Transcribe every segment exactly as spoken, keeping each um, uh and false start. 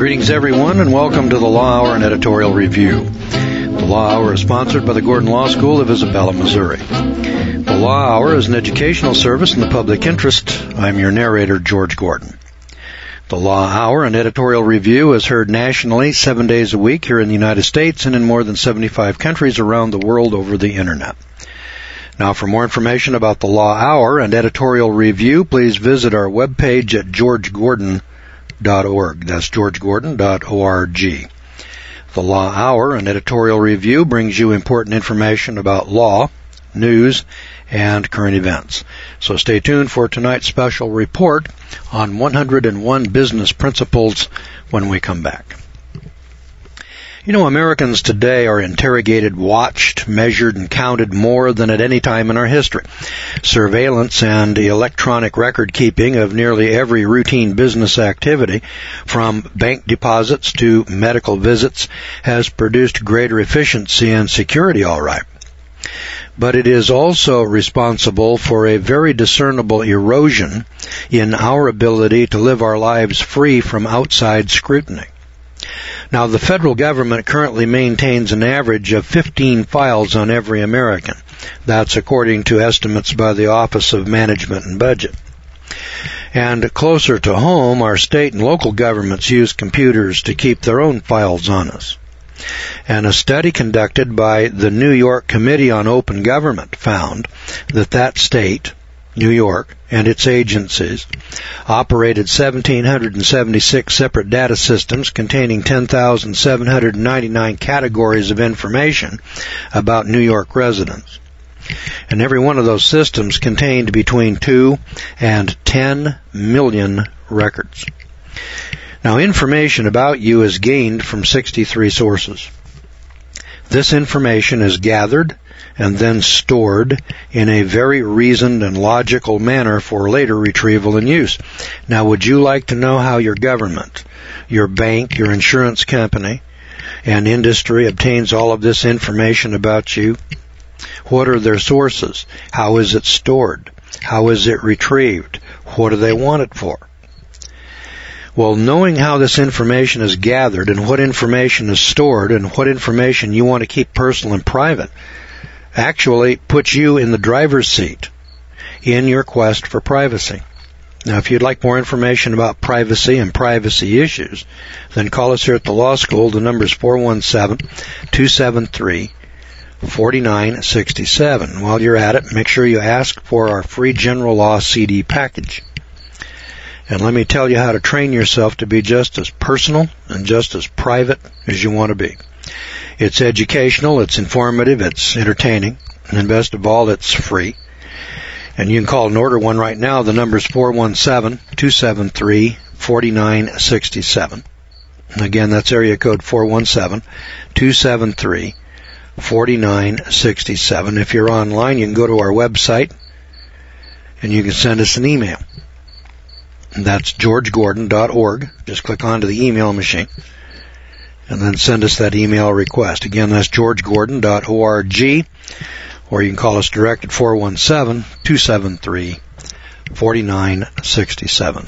Greetings, everyone, and welcome to the Law Hour and Editorial Review. The Law Hour is sponsored by the Gordon Law School of Isabella, Missouri. The Law Hour is an educational service in the public interest. I'm your narrator, George Gordon. The Law Hour and Editorial Review is heard nationally seven days a week here in the United States and in more than seventy-five countries around the world over the Internet. Now, for more information about the Law Hour and Editorial Review, please visit our webpage at george gordon dot org. That's george gordon dot org. The Law Hour and Editorial Review brings you important information about law, news, and current events. So stay tuned for tonight's special report on one hundred one business principles when we come back. You know, Americans today are interrogated, watched, measured, and counted more than at any time in our history. Surveillance and electronic record-keeping of nearly every routine business activity, from bank deposits to medical visits, has produced greater efficiency and security, all right. But it is also responsible for a very discernible erosion in our ability to live our lives free from outside scrutiny. Now, the federal government currently maintains an average of fifteen files on every American. That's according to estimates by the Office of Management and Budget. And closer to home, our state and local governments use computers to keep their own files on us. And a study conducted by the New York Committee on Open Government found that that state, New York, and its agencies operated one thousand seven hundred seventy-six separate data systems containing ten thousand seven hundred ninety-nine categories of information about New York residents. And every one of those systems contained between two and ten million records. Now, information about you is gained from sixty-three sources. This information is gathered and then stored in a very reasoned and logical manner for later retrieval and use. Now, would you like to know how your government, your bank, your insurance company, and industry obtains all of this information about you? What are their sources? How is it stored? How is it retrieved? What do they want it for? Well, knowing how this information is gathered and what information is stored and what information you want to keep personal and private actually puts you in the driver's seat in your quest for privacy. Now, if you'd like more information about privacy and privacy issues, then call us here at the law school. The number is four one seven, two seven three, four nine six seven. While you're at it, make sure you ask for our free general law C D package. And let me tell you how to train yourself to be just as personal and just as private as you want to be. It's educational, it's informative, it's entertaining, and best of all, it's free. And you can call and order one right now. The number is four one seven, two seven three, four nine six seven. Again, that's area code four one seven, two seven three, four nine six seven. If you're online, you can go to our website, and you can send us an email. That's george gordon dot org. Just click onto the email machine and then send us that email request. Again, that's george gordon dot org, or you can call us direct at four one seven, two seven three, four nine six seven.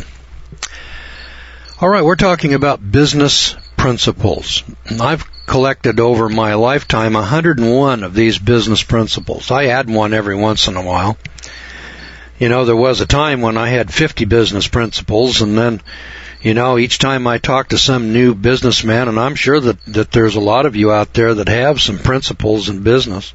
All right, we're talking about business principles. I've collected over my lifetime one hundred one of these business principles. I add one every once in a while. You know, there was a time when I had fifty business principles, and then, you know, each time I talk to some new businessman, and I'm sure that, that there's a lot of you out there that have some principles in business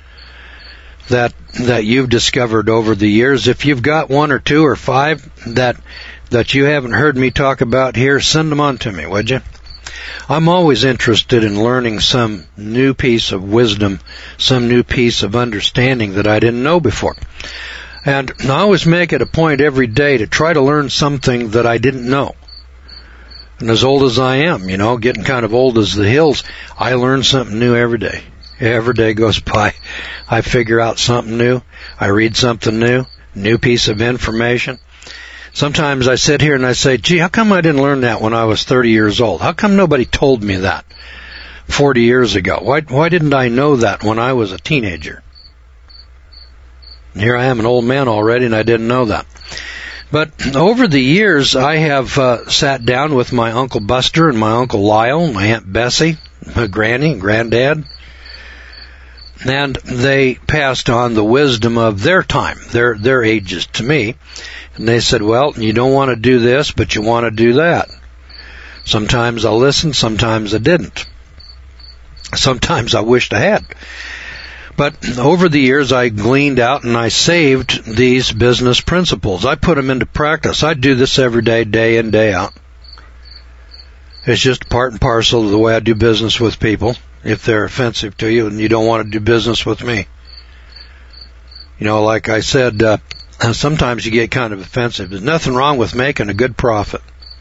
that that you've discovered over the years. If you've got one or two or five that that you haven't heard me talk about here, send them on to me, would you? I'm always interested in learning some new piece of wisdom, some new piece of understanding that I didn't know before. And I always make it a point every day to try to learn something that I didn't know. And as old as I am, you know, getting kind of old as the hills, I learn something new every day. Every day goes by, I figure out something new. I read something new, new piece of information. Sometimes I sit here and I say, gee, how come I didn't learn that when I was thirty years old? How come nobody told me that forty years ago? Why, why didn't I know that when I was a teenager? And here I am, an old man already, and I didn't know that. But over the years, I have uh, sat down with my Uncle Buster and my Uncle Lyle, my Aunt Bessie, my granny and granddad, and they passed on the wisdom of their time, their their ages to me. And they said, well, you don't want to do this, but you want to do that. Sometimes I listened, sometimes I didn't. Sometimes I wished I had. But over the years, I gleaned out and I saved these business principles. I put them into practice. I do this every day, day in, day out. It's just part and parcel of the way I do business with people. If they're offensive to you and you don't want to do business with me. You know, like I said, uh, sometimes you get kind of offensive. There's nothing wrong with making a good profit.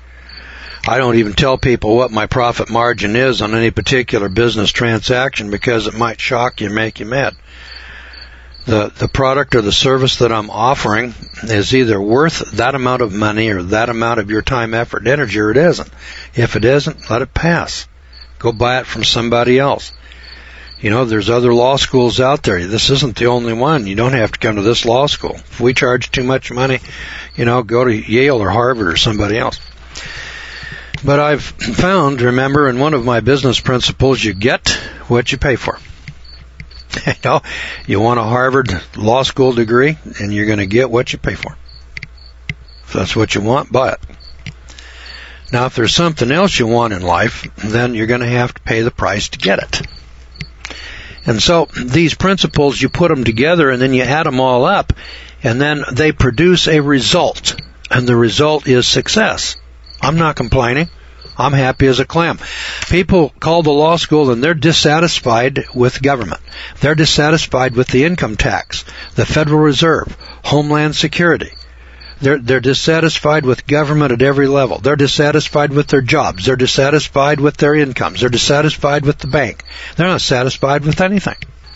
I don't even tell people what my profit margin is on any particular business transaction because it might shock you and make you mad. The the product or the service that I'm offering is either worth that amount of money or that amount of your time, effort, and energy, or it isn't. If it isn't, let it pass. Go buy it from somebody else. You know, there's other law schools out there. This isn't the only one. You don't have to come to this law school. If we charge too much money, you know, go to Yale or Harvard or somebody else. But I've found, remember, in one of my business principles, you get what you pay for. You know, you want a Harvard law school degree, and you're going to get what you pay for. If that's what you want, buy it. Now, if there's something else you want in life, then you're going to have to pay the price to get it. And so these principles, you put them together and then you add them all up, and then they produce a result, and the result is success. I'm not complaining. I'm happy as a clam. People call the law school and they're dissatisfied with government. They're dissatisfied with the income tax, the Federal Reserve, Homeland Security. They're, they're dissatisfied with government at every level. They're dissatisfied with their jobs. They're dissatisfied with their incomes. They're dissatisfied with the bank. They're not satisfied with anything.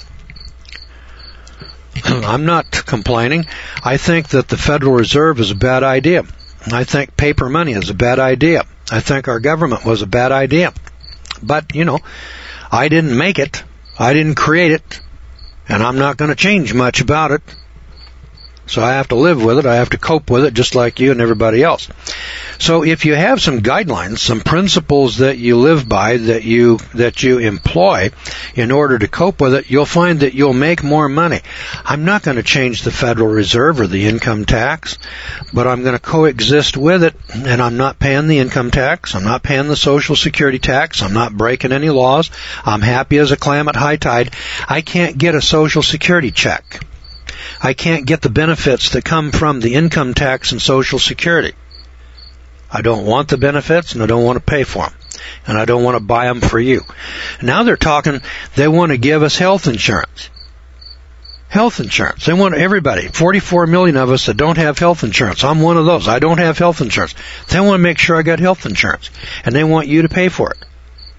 I'm not complaining. I think that the Federal Reserve is a bad idea. I think paper money is a bad idea. I think our government was a bad idea. But, you know, I didn't make it. I didn't create it. And I'm not going to change much about it. So I have to live with it. I have to cope with it just like you and everybody else. So if you have some guidelines, some principles that you live by, that you that you employ in order to cope with it, you'll find that you'll make more money. I'm not going to change the Federal Reserve or the income tax, but I'm going to coexist with it, and I'm not paying the income tax. I'm not paying the Social Security tax. I'm not breaking any laws. I'm happy as a clam at high tide. I can't get a Social Security check. I can't get the benefits that come from the income tax and Social Security. I don't want the benefits, and I don't want to pay for them. And I don't want to buy them for you. Now they're talking, they want to give us health insurance. Health insurance. They want everybody, forty-four million of us that don't have health insurance. I'm one of those. I don't have health insurance. They want to make sure I got health insurance. And they want you to pay for it.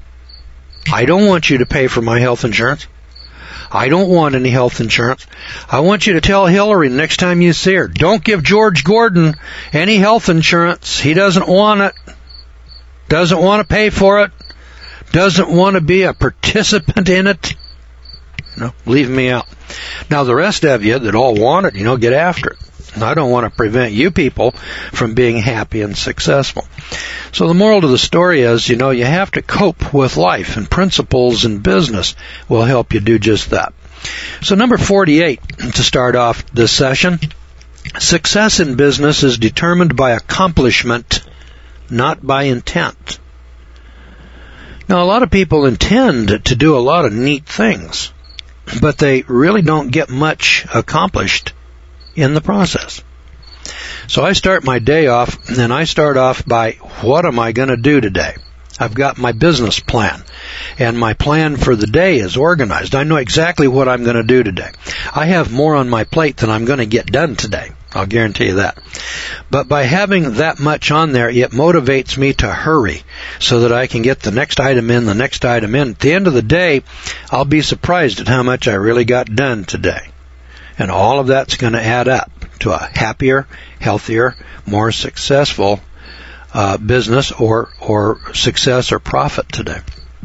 I don't want you to pay for my health insurance. I don't want any health insurance. I want you to tell Hillary next time you see her, don't give George Gordon any health insurance. He doesn't want it. Doesn't want to pay for it. Doesn't want to be a participant in it. No, leave me out. Now the rest of you that all want it, you know, get after it. I don't want to prevent you people from being happy and successful. So the moral to the story is, you know, you have to cope with life, and principles in business will help you do just that. So number forty-eight, to start off this session, success in business is determined by accomplishment, not by intent. Now, a lot of people intend to do a lot of neat things, but they really don't get much accomplished in the process. So I start my day off, and I start off by, what am I going to do today? I've got my business plan, and my plan for the day is organized. I know exactly what I'm going to do today. I have more on my plate than I'm going to get done today. I'll guarantee you that. But by having that much on there, it motivates me to hurry so that I can get the next item in, the next item in. At the end of the day, I'll be surprised at how much I really got done today. And all of that's going to add up to a happier, healthier, more successful uh, business or, or success or profit today.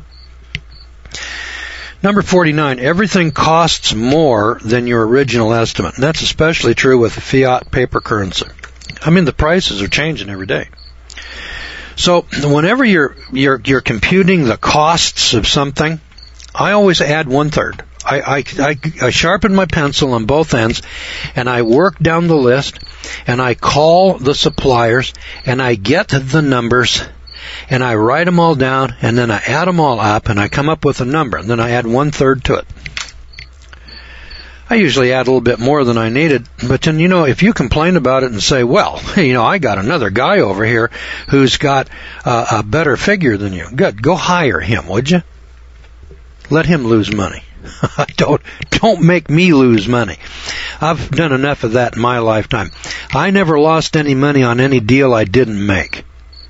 Number forty-nine, everything costs more than your original estimate. And that's especially true with fiat paper currency. I mean, the prices are changing every day. So whenever you're you're you're computing the costs of something, I always add one third. I, I, I, I sharpen my pencil on both ends, and I work down the list, and I call the suppliers, and I get the numbers, and I write them all down, and then I add them all up, and I come up with a number, and then I add one third to it. I usually add a little bit more than I needed, but then, you know, if you complain about it and say, well, you know, I got another guy over here who's got uh, a better figure than you. Good, go hire him, would you? Let him lose money. don't don't make me lose money. I've done enough of that in my lifetime. I never lost any money on any deal I didn't make.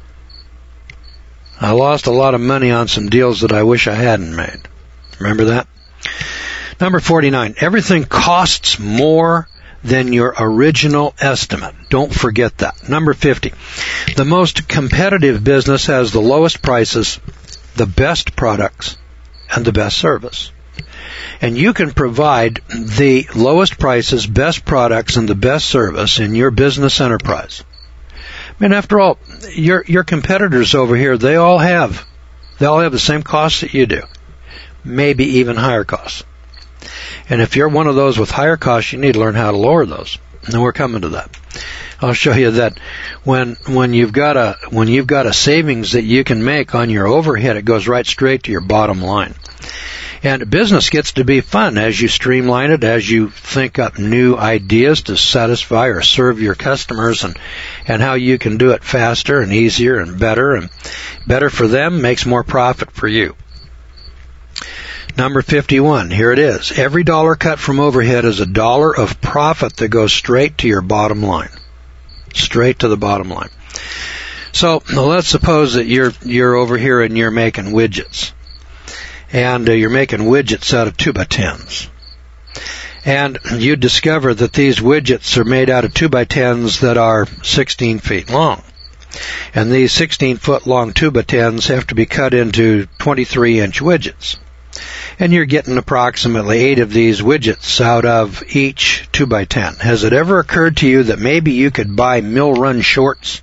I lost a lot of money on some deals that I wish I hadn't made. Remember that? Number forty-nine, everything costs more than your original estimate. Don't forget that. Number fifty, the most competitive business has the lowest prices, the best products, and the best service. And you can provide the lowest prices, best products, and the best service in your business enterprise. I mean, after all, your your competitors over here, they all have they all have the same costs that you do, maybe even higher costs. And if you're one of those with higher costs, you need to learn how to lower those. And we're coming to that. I'll show you that when when you've got a when you've got a savings that you can make on your overhead, it goes right straight to your bottom line. And business gets to be fun as you streamline it, as you think up new ideas to satisfy or serve your customers, and, and how you can do it faster and easier and better, and better for them makes more profit for you. Number fifty-one, here it is. Every dollar cut from overhead is a dollar of profit that goes straight to your bottom line. Straight to the bottom line. So let's suppose that you're you're over here and you're making widgets. And uh, you're making widgets out of two by tens. And you discover that these widgets are made out of two by tens that are sixteen feet long. And these sixteen foot long two by tens have to be cut into twenty-three inch widgets. And you're getting approximately eight of these widgets out of each two by ten. Has it ever occurred to you that maybe you could buy mill run shorts?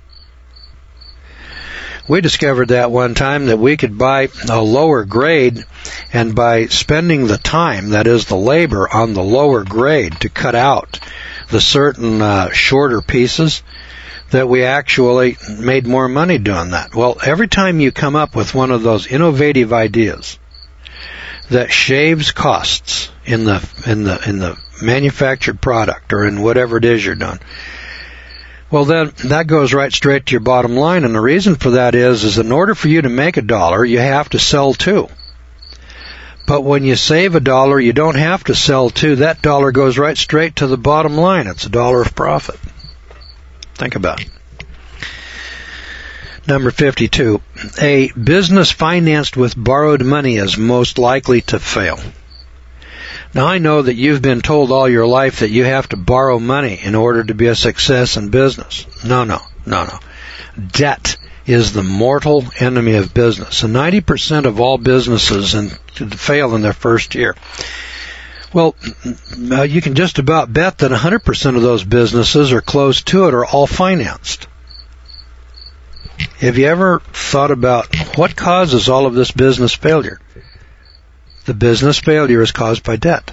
We discovered that one time that we could buy a lower grade, and by spending the time, that is the labor, on the lower grade to cut out the certain uh, shorter pieces, that we actually made more money doing that. Well, every time you come up with one of those innovative ideas that shaves costs in the in the in the manufactured product or in whatever it is you're doing, well, then that goes right straight to your bottom line. And the reason for that is, is in order for you to make a dollar, you have to sell two. But when you save a dollar, you don't have to sell two. That dollar goes right straight to the bottom line. It's a dollar of profit. Think about it. Number fifty-two, a business financed with borrowed money is most likely to fail. Now, I know that you've been told all your life that you have to borrow money in order to be a success in business. No, no, no, no. Debt is the mortal enemy of business, and ninety percent of all businesses in, fail in their first year. Well, you can just about bet that one hundred percent of those businesses are close to it or all financed. Have you ever thought about what causes all of this business failure? The business failure is caused by debt.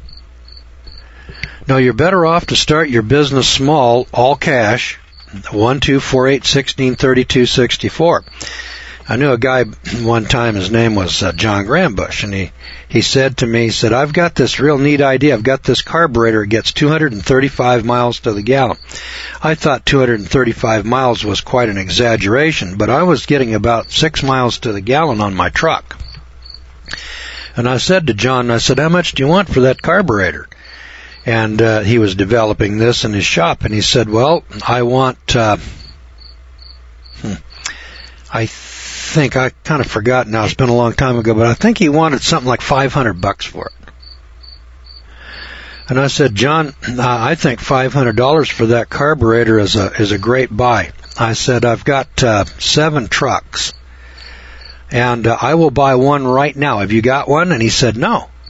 Now, you're better off to start your business small, all cash, one two four eight one six three two six four. I knew a guy one time, his name was uh, John Grambush, and he, he said to me, he said, I've got this real neat idea. I've got this carburetor. It gets two hundred thirty-five miles to the gallon. I thought two hundred thirty-five miles was quite an exaggeration, but I was getting about six miles to the gallon on my truck. And I said to John, I said, how much do you want for that carburetor? And uh, he was developing this in his shop, and he said, well, I want, uh, hmm, I think, I kind of forgot now, it's been a long time ago, but I think he wanted something like five hundred bucks for it. And I said, John, uh, I think five hundred dollars for that carburetor is a is a great buy. I said, I've got uh, seven trucks, and uh, I will buy one right now. Have you got one? And he said, no.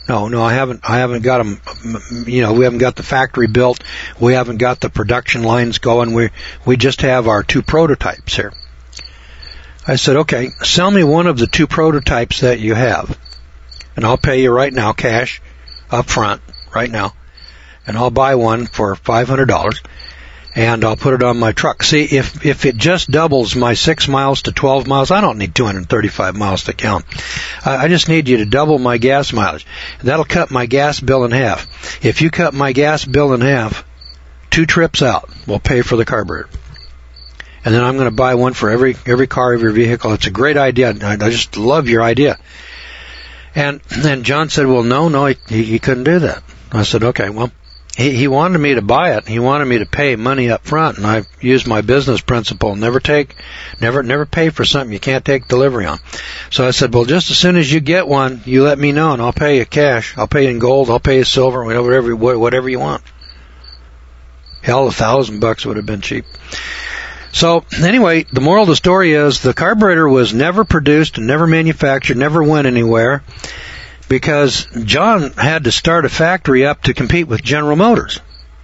No, no, I haven't, I haven't got them, you know, we haven't got the factory built. We haven't got the production lines going. We, we just have our two prototypes here. I said, okay, sell me one of the two prototypes that you have, and I'll pay you right now, cash, up front, right now, and I'll buy one for five hundred dollars, and I'll put it on my truck. See, if if it just doubles my six miles to twelve miles, I don't need two hundred thirty-five miles to count. I just need you to double my gas mileage. That'll cut my gas bill in half. If you cut my gas bill in half, two trips out will pay for the carburetor. And then I'm going to buy one for every every car, every vehicle. It's a great idea. I, I just love your idea. And then John said, well, no, no, he, he couldn't do that. I said, okay, well, he, he wanted me to buy it. He wanted me to pay money up front, and I used my business principle: never take, never, never pay for something you can't take delivery on. So I said, well, just as soon as you get one, you let me know, and I'll pay you cash. I'll pay you in gold. I'll pay you silver, whatever, whatever you want. Hell, a thousand bucks would have been cheap. So, anyway, the moral of the story is the carburetor was never produced and never manufactured, never went anywhere, because John had to start a factory up to compete with General Motors.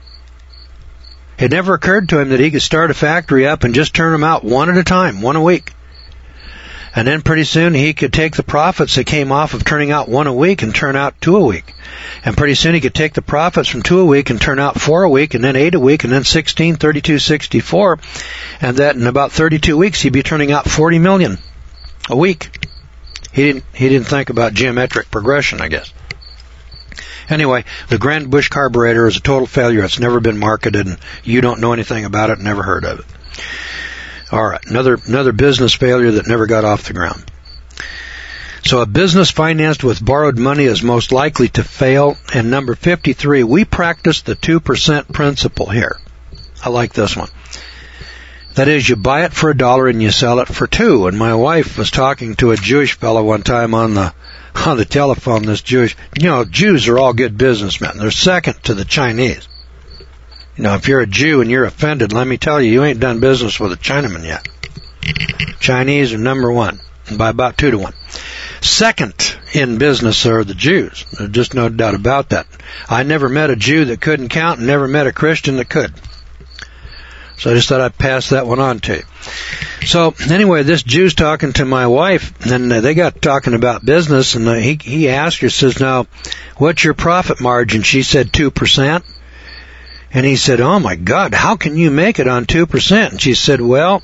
It never occurred to him that he could start a factory up and just turn them out one at a time, one a week. And then pretty soon he could take the profits that came off of turning out one a week and turn out two a week. And pretty soon he could take the profits from two a week and turn out four a week, and then eight a week, and then sixteen, thirty-two, sixty-four. And that in about thirty-two weeks he'd be turning out forty million a week. He didn't, he didn't think about geometric progression, I guess. Anyway, the Grand Bush carburetor is a total failure. It's never been marketed, and you don't know anything about it, never heard of it. All right, another another business failure that never got off the ground. So a business financed with borrowed money is most likely to fail. And number fifty-three, we practice the two percent principle here. I like this one. That is, you buy it for a dollar and you sell it for two. And my wife was talking to a Jewish fellow one time on the on the telephone, this Jewish, you know, Jews are all good businessmen. They're second to the Chinese. You know, if you're a Jew and you're offended, let me tell you, you ain't done business with a Chinaman yet. Chinese are number one, by about two to one. Second in business are the Jews. There's just no doubt about that. I never met a Jew that couldn't count and never met a Christian that could. So I just thought I'd pass that one on to you. So anyway, this Jew's talking to my wife, and they got talking about business, and he, he asked her, says, now, what's your profit margin? She said two percent. And he said, oh my God, how can you make it on two percent? And she said, well,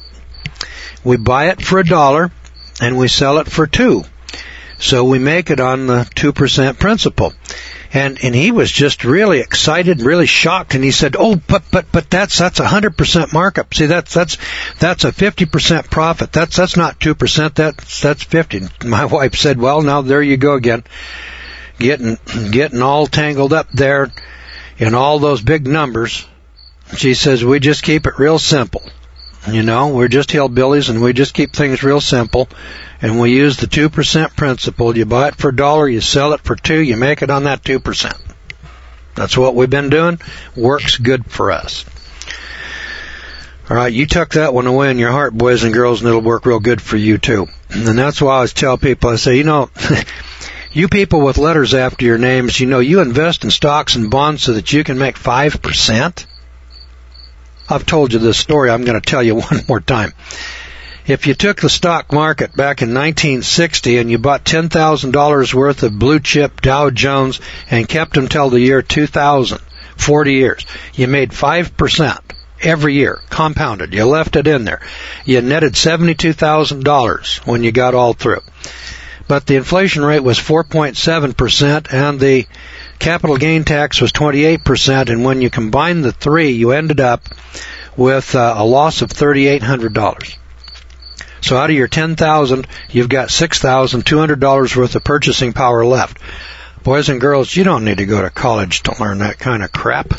we buy it for a dollar and we sell it for two. So we make it on the two percent principle. And, and he was just really excited, really shocked. And he said, oh, but, but, but that's, that's a hundred percent markup. See, that's, that's, that's a fifty percent profit. That's, that's not two percent. That's, that's fifty. My wife said, well, now there you go again. Getting, getting all tangled up there in all those big numbers. She says, we just keep it real simple. You know, we're just hillbillies and we just keep things real simple. And we use the two percent principle. You buy it for a dollar, you sell it for two, you make it on that two percent. That's what we've been doing. Works good for us. All right, you tuck that one away in your heart, boys and girls, and it'll work real good for you too. And that's why I always tell people, I say, you know, you people with letters after your names, you know, you invest in stocks and bonds so that you can make five percent. I've told you this story. I'm going to tell you one more time. If you took the stock market back in nineteen sixty and you bought ten thousand dollars worth of blue chip Dow Jones and kept them till the year two thousand, forty years, you made five percent every year, compounded. You left it in there. You netted seventy-two thousand dollars when you got all through. But the inflation rate was four point seven percent and the capital gain tax was twenty-eight percent, and when you combine the three, you ended up with uh, a loss of three thousand eight hundred dollars. So out of your ten thousand dollars, you've got six thousand two hundred dollars worth of purchasing power left. Boys and girls, you don't need to go to college to learn that kind of crap.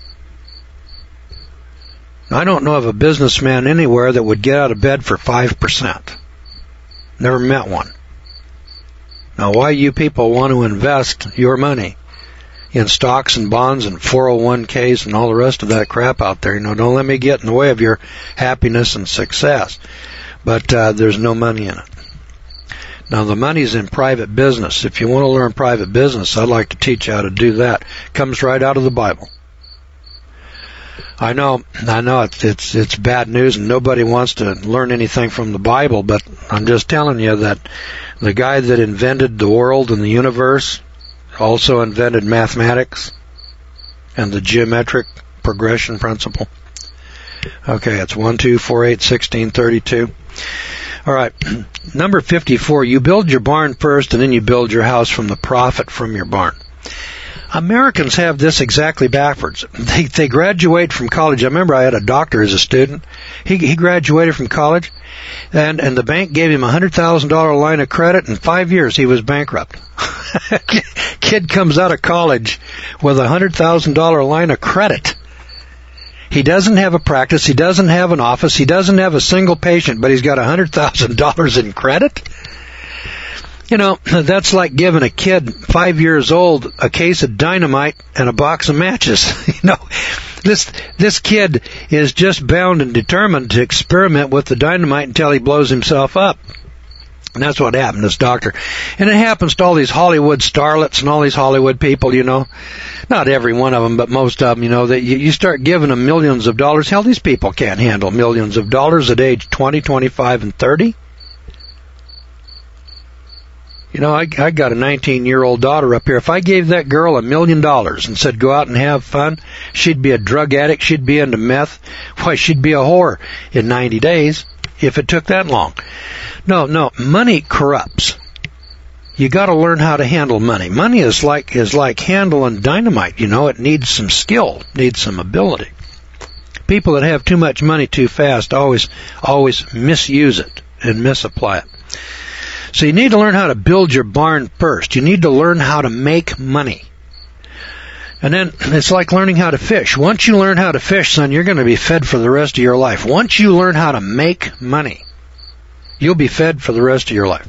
I don't know of a businessman anywhere that would get out of bed for five percent. Never met one. Now, why you people want to invest your money in stocks and bonds and four oh one k's and all the rest of that crap out there, you know, don't let me get in the way of your happiness and success. But uh, there's no money in it. Now, the money's in private business. If you want to learn private business, I'd like to teach you how to do that. It comes right out of the Bible. I know, I know it's, it's, it's bad news and nobody wants to learn anything from the Bible, but I'm just telling you that the guy that invented the world and the universe also invented mathematics and the geometric progression principle. Okay, it's one, two, four, eight, sixteen, thirty-two. All right, number fifty-four, you build your barn first and then you build your house from the profit from your barn. Americans have this exactly backwards. They they graduate from college. I remember I had a doctor as a student. He he graduated from college, and and the bank gave him a hundred thousand dollar line of credit. In five years, he was bankrupt. Kid comes out of college with a hundred thousand dollar line of credit. He doesn't have a practice. He doesn't have an office. He doesn't have a single patient, but he's got a hundred thousand dollars in credit. You know, that's like giving a kid five years old a case of dynamite and a box of matches. You know, this this kid is just bound and determined to experiment with the dynamite until he blows himself up. And that's what happened to this doctor. And it happens to all these Hollywood starlets and all these Hollywood people, you know. Not every one of them, but most of them, you know, that you, you start giving them millions of dollars. Hell, these people can't handle millions of dollars at age twenty, twenty-five, and thirty. You know, I, I got a nineteen-year-old daughter up here. If I gave that girl a million dollars and said, go out and have fun, she'd be a drug addict, she'd be into meth. Why, she'd be a whore in ninety days if it took that long. No, no, money corrupts. You got to learn how to handle money. Money is like is like handling dynamite, you know. It needs some skill, needs some ability. People that have too much money too fast always always misuse it and misapply it. So you need to learn how to build your barn first. You need to learn how to make money. And then it's like learning how to fish. Once you learn how to fish, son, you're going to be fed for the rest of your life. Once you learn how to make money, you'll be fed for the rest of your life.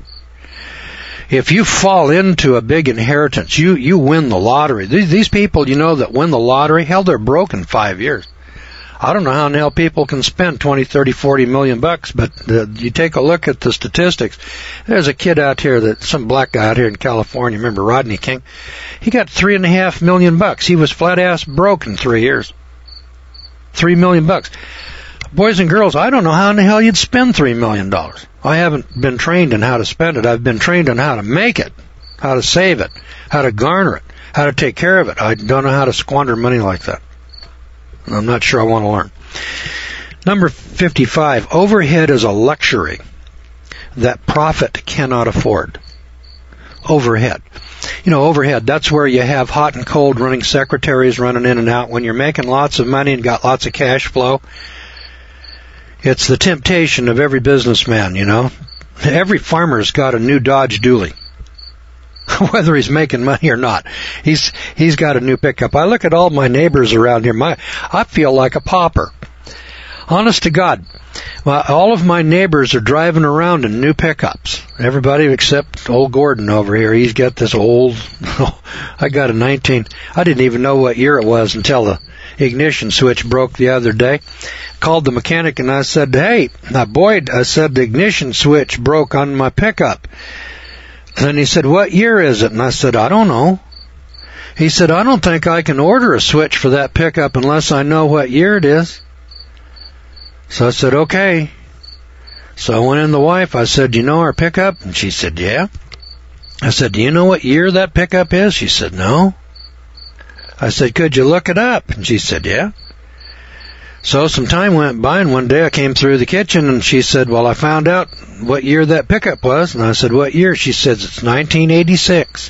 If you fall into a big inheritance, you, you win the lottery. These, these people, you know, that win the lottery, hell, they're broke in five years. I don't know how in the hell people can spend twenty, thirty, forty million bucks, but uh, you take a look at the statistics. There's a kid out here, that some black guy out here in California, remember Rodney King? He got three and a half million bucks. He was flat ass broke in three years. Three million bucks. Boys and girls, I don't know how in the hell you'd spend three million dollars. I haven't been trained in how to spend it. I've been trained on how to make it, how to save it, how to garner it, how to take care of it. I don't know how to squander money like that. I'm not sure I want to learn. Number fifty-five, overhead is a luxury that profit cannot afford. Overhead. You know, overhead, that's where you have hot and cold running secretaries running in and out. When you're making lots of money and got lots of cash flow, it's the temptation of every businessman, you know. Every farmer's got a new Dodge Dually. Whether he's making money or not, he's he's got a new pickup. I look at all my neighbors around here. My I feel like a pauper. Honest to God, well, all of my neighbors are driving around in new pickups. Everybody except old Gordon over here. He's got this old. I got a nineteen. I didn't even know what year it was until the ignition switch broke the other day. Called the mechanic and I said, "Hey, now Boyd," I said, "the ignition switch broke on my pickup." And he said, "What year is it?" And I said, "I don't know." He said, "I don't think I can order a switch for that pickup unless I know what year it is." So I said, "Okay." So I went in the wife. I said, "Do you know our pickup?" And she said, "Yeah." I said, "Do you know what year that pickup is?" She said, "No." I said, "Could you look it up?" And she said, "Yeah." So some time went by, and one day I came through the kitchen, and she said, "Well, I found out what year that pickup was." And I said, "What year?" She says, "It's nineteen eighty-six.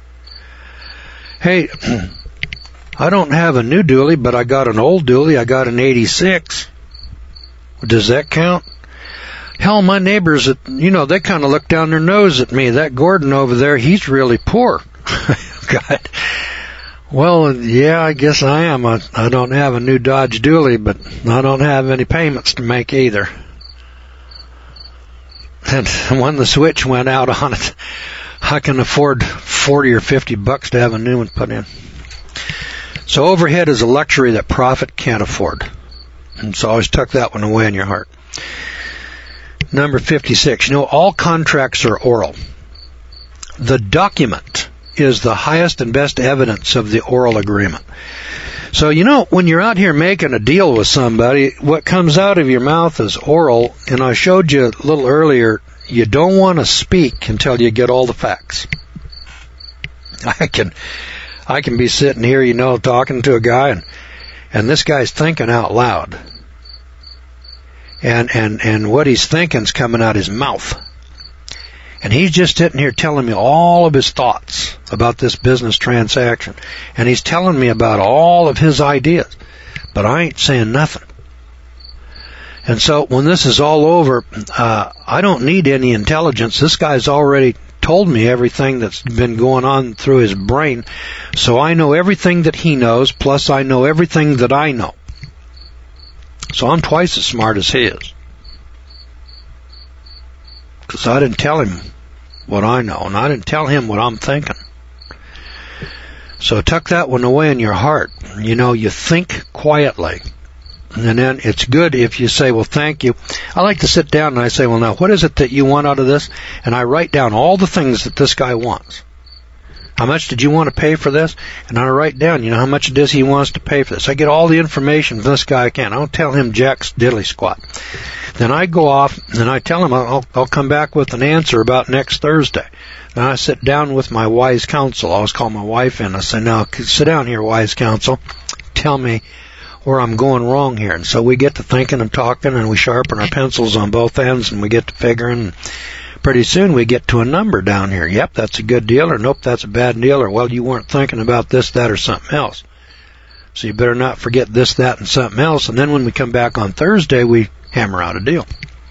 Hey, I don't have a new dually, but I got an old dually. I got an eighty-six. Does that count? Hell, my neighbors, you know, they kind of look down their nose at me. That Gordon over there, he's really poor. God. Well, yeah, I guess I am. I, I don't have a new Dodge Dually, but I don't have any payments to make either. And when the switch went out on it, I can afford forty or fifty bucks to have a new one put in. So overhead is a luxury that profit can't afford. And so always tuck that one away in your heart. Number fifty-six, you know, all contracts are oral. the document is the highest and best evidence of the oral agreement. So, you know, when you're out here making a deal with somebody, what comes out of your mouth is oral, and I showed you a little earlier, you don't want to speak until you get all the facts. I can, I can be sitting here, you know, talking to a guy, and, and this guy's thinking out loud. And, and, and what he's thinking's coming out his mouth. And he's just sitting here telling me all of his thoughts about this business transaction. And he's telling me about all of his ideas. But I ain't saying nothing. And so when this is all over, uh, I don't need any intelligence. This guy's already told me everything that's been going on through his brain. So I know everything that he knows, plus I know everything that I know. So I'm twice as smart as he is. Because I didn't tell him what I know, and I didn't tell him what I'm thinking. So tuck that one away in your heart. You know, you think quietly. And then it's good if you say, well, thank you. I like to sit down and I say, well, now, what is it that you want out of this? And I write down all the things that this guy wants. How much did you want to pay for this? And I write down, you know, how much it is he wants to pay for this. I get all the information from this guy I can. I don't tell him jack's diddly squat. Then I go off and I tell him I'll, I'll come back with an answer about next Thursday. Then I sit down with my wise counsel. I always call my wife in. I say, now, sit down here, wise counsel. Tell me where I'm going wrong here. And so we get to thinking and talking, and we sharpen our pencils on both ends, and we get to figuring. Pretty soon we get to a number down here. Yep, that's a good deal, or nope, that's a bad deal, or well, you weren't thinking about this, that, or something else. So you better not forget this, that, and something else. And then when we come back on Thursday, we hammer out a deal.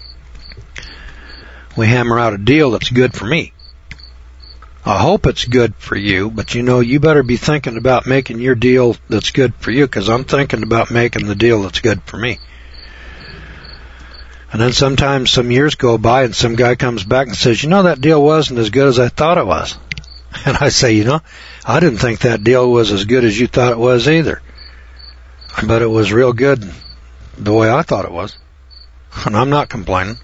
We hammer out a deal that's good for me. I hope it's good for you, but you know, you better be thinking about making your deal that's good for you, because I'm thinking about making the deal that's good for me. And then sometimes some years go by and some guy comes back and says, you know, that deal wasn't as good as I thought it was. And I say, you know, I didn't think that deal was as good as you thought it was either. But it was real good the way I thought it was. And I'm not complaining.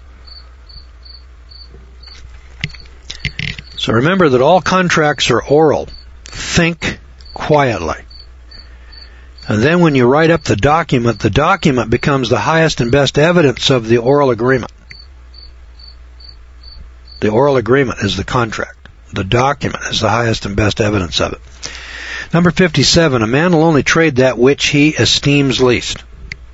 So remember that all contracts are oral. Think quietly. And then when you write up the document, the document becomes the highest and best evidence of the oral agreement. The oral agreement is the contract. The document is the highest and best evidence of it. Number fifty-seven, a man will only trade that which he esteems least.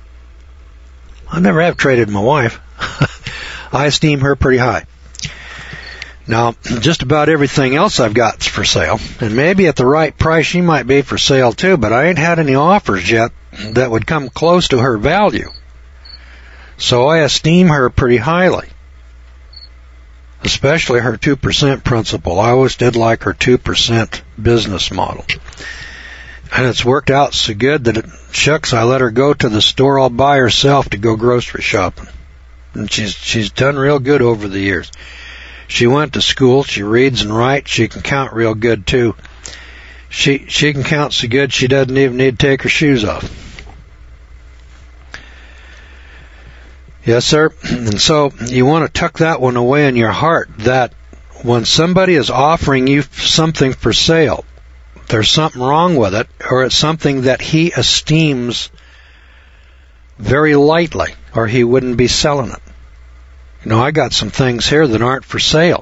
I never have traded my wife. I esteem her pretty high. Now, just about everything else I've got's for sale, and maybe at the right price she might be for sale too, but I ain't had any offers yet that would come close to her value. So I esteem her pretty highly, especially her two percent principle. I always did like her two percent business model. And it's worked out so good that, it, shucks, I let her go to the store all by herself to go grocery shopping. And she's she's done real good over the years. She went to school. She reads and writes. She can count real good, too. She she can count so good she doesn't even need to take her shoes off. Yes, sir. And so you want to tuck that one away in your heart, that when somebody is offering you something for sale, there's something wrong with it, or it's something that he esteems very lightly, or he wouldn't be selling it. You know, I got some things here that aren't for sale.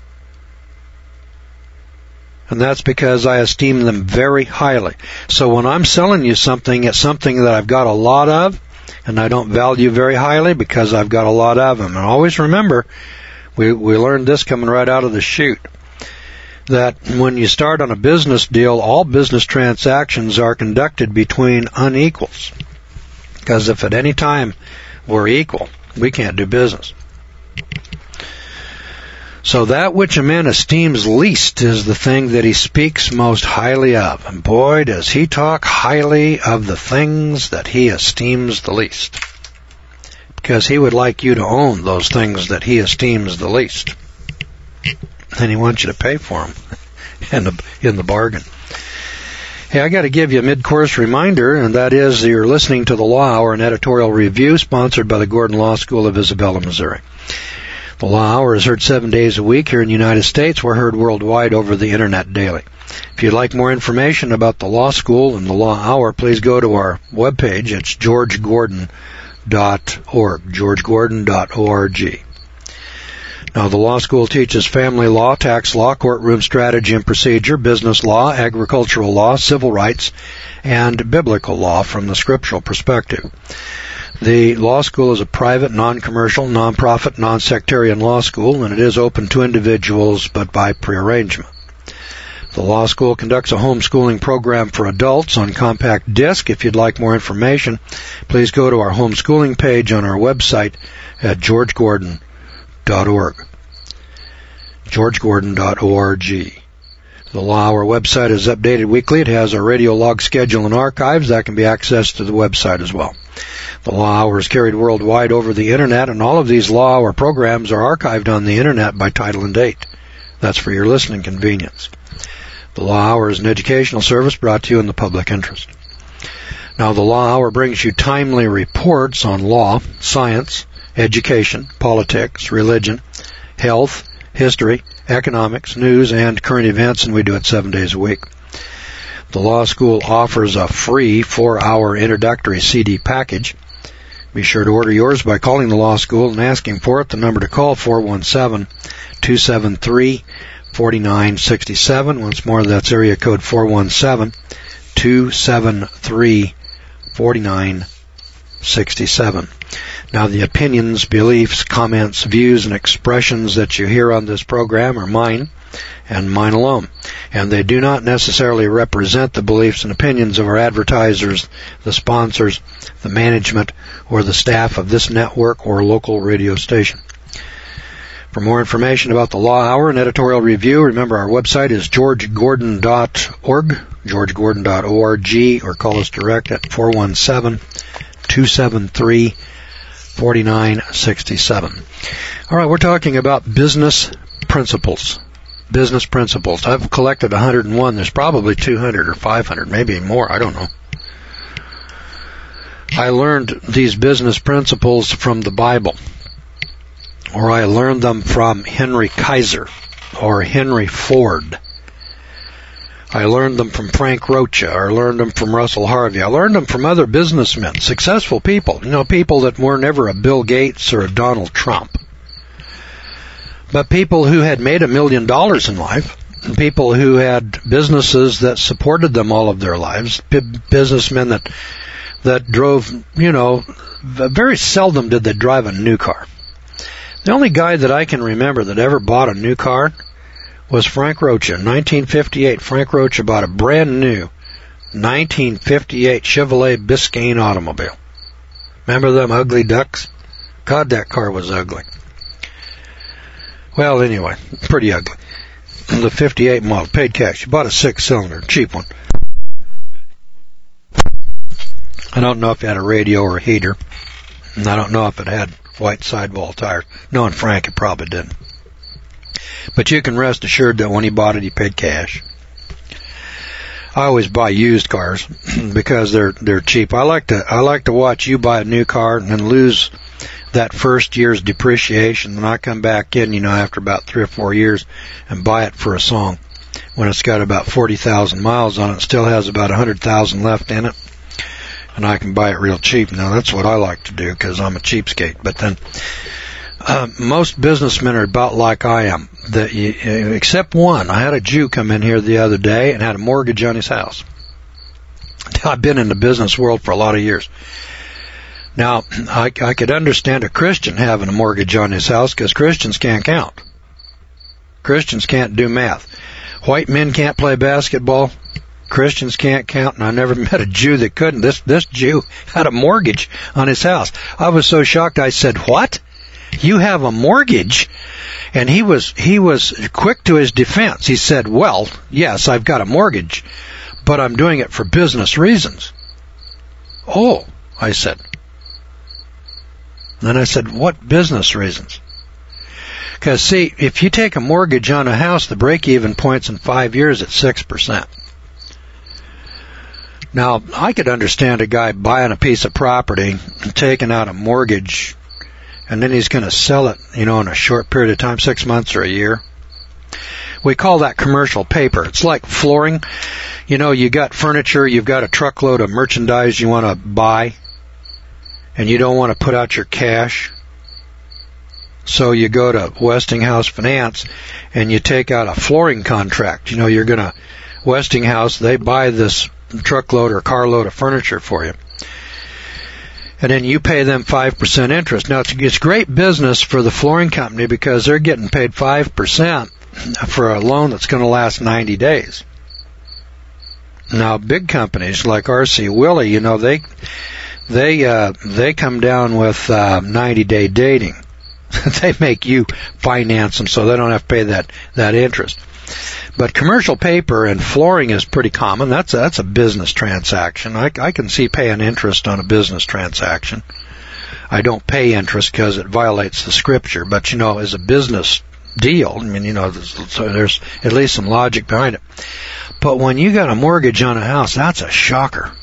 And that's because I esteem them very highly. So when I'm selling you something, it's something that I've got a lot of, and I don't value very highly because I've got a lot of them. And always remember, we, we learned this coming right out of the chute, that when you start on a business deal, all business transactions are conducted between unequals. Because if at any time we're equal, we can't do business. So that which a man esteems least is the thing that he speaks most highly of. And boy, does he talk highly of the things that he esteems the least. Because he would like you to own those things that he esteems the least. And he wants you to pay for them in the, in the bargain. Hey, I got to give you a mid-course reminder, and that is you're listening to the Law Hour, an editorial review sponsored by the Gordon Law School of Isabella, Missouri. The Law Hour is heard seven days a week here in the United States. We're heard worldwide over the Internet daily. If you'd like more information about the law school and the Law Hour, please go to our webpage. It's george gordon dot org, george gordon dot org. Now, the law school teaches family law, tax law, courtroom strategy and procedure, business law, agricultural law, civil rights, and biblical law from the scriptural perspective. The law school is a private, non-commercial, non-profit, non-sectarian law school, and it is open to individuals, but by prearrangement. The law school conducts a homeschooling program for adults on compact disc. If you'd like more information, please go to our homeschooling page on our website at george gordon dot org. george gordon dot org. The Law Hour website is updated weekly. It has our radio log schedule and archives that can be accessed to the website as well. The Law Hour is carried worldwide over the Internet, and all of these Law Hour programs are archived on the Internet by title and date. That's for your listening convenience. The Law Hour is an educational service brought to you in the public interest. Now, the Law Hour brings you timely reports on law, science, education, politics, religion, health, history, economics, news, and current events, and we do it seven days a week. The law school offers a free four-hour introductory C D package. Be sure to order yours by calling the law school and asking for it. The number to call, four one seven, two seven three, four nine six seven. Once more, that's area code four one seven, two seven three, four nine six seven. Now, the opinions, beliefs, comments, views, and expressions that you hear on this program are mine and mine alone, and they do not necessarily represent the beliefs and opinions of our advertisers, the sponsors, the management, or the staff of this network or local radio station. For more information about the Law Hour and editorial review, remember our website is george gordon dot org, george gordon dot org, or call us direct at four one seven, two seven three, four nine six seven. All right, we're talking about business principles. Business principles. I've collected one hundred one. There's probably two hundred or five hundred, maybe more. I don't know. I learned these business principles from the Bible, or I learned them from Henry Kaiser or Henry Ford. I learned them from Frank Rocha. I learned them from Russell Harvey. I learned them from other businessmen, successful people, you know, people that were never a Bill Gates or a Donald Trump, but people who had made a million dollars in life, and people who had businesses that supported them all of their lives, b- businessmen that that drove, you know, very seldom did they drive a new car. The only guy that I can remember that ever bought a new car was Frank Rocha. In nineteen fifty-eight, Frank Rocha bought a brand new nineteen fifty-eight Chevrolet Biscayne automobile. Remember them ugly ducks? God, that car was ugly. Well, anyway, pretty ugly. The fifty-eight model, paid cash. He bought a six-cylinder, cheap one. I don't know if it had a radio or a heater, and I don't know if it had white sidewall tires. Knowing Frank, it probably didn't. But you can rest assured that when he bought it, he paid cash. I always buy used cars because they're they're cheap. I like to I like to watch you buy a new car and then lose that first year's depreciation, and I come back in, you know, after about three or four years and buy it for a song. When it's got about forty thousand miles on it, it still has about one hundred thousand left in it, and I can buy it real cheap. Now, that's what I like to do because I'm a cheapskate. But then, uh, most businessmen are about like I am, the, except one. I had a Jew come in here the other day and had a mortgage on his house. I've been in the business world for a lot of years. Now, I, I could understand a Christian having a mortgage on his house because Christians can't count. Christians can't do math. White men can't play basketball. Christians can't count, and I never met a Jew that couldn't. This this Jew had a mortgage on his house. I was so shocked. I said, "What? You have a mortgage?" And he was he was quick to his defense. He said, "Well, yes, I've got a mortgage, but I'm doing it for business reasons." "Oh," I said. Then I said, "What business reasons?" Because, see, if you take a mortgage on a house, the break-even point's in five years at six percent. Now, I could understand a guy buying a piece of property and taking out a mortgage and then he's going to sell it, you know, in a short period of time, six months or a year. We call that commercial paper. It's like flooring. You know, you got furniture, you've got a truckload of merchandise you want to buy, and you don't want to put out your cash. So you go to Westinghouse Finance and you take out a flooring contract. You know, you're going to, Westinghouse, they buy this truckload or carload of furniture for you. And then you pay them five percent interest. Now, it's, it's great business for the flooring company because they're getting paid five percent for a loan that's going to last ninety days. Now, big companies like R C Willey, you know, they they uh, they come down with uh, ninety-day dating. They make you finance them so they don't have to pay that, that interest. But commercial paper and flooring is pretty common. That's a, that's a business transaction. I, I can see paying interest on a business transaction. I don't pay interest because it violates the scripture. But, you know, as a business deal, I mean, you know, there's, so there's at least some logic behind it. But when you got a mortgage on a house, that's a shocker.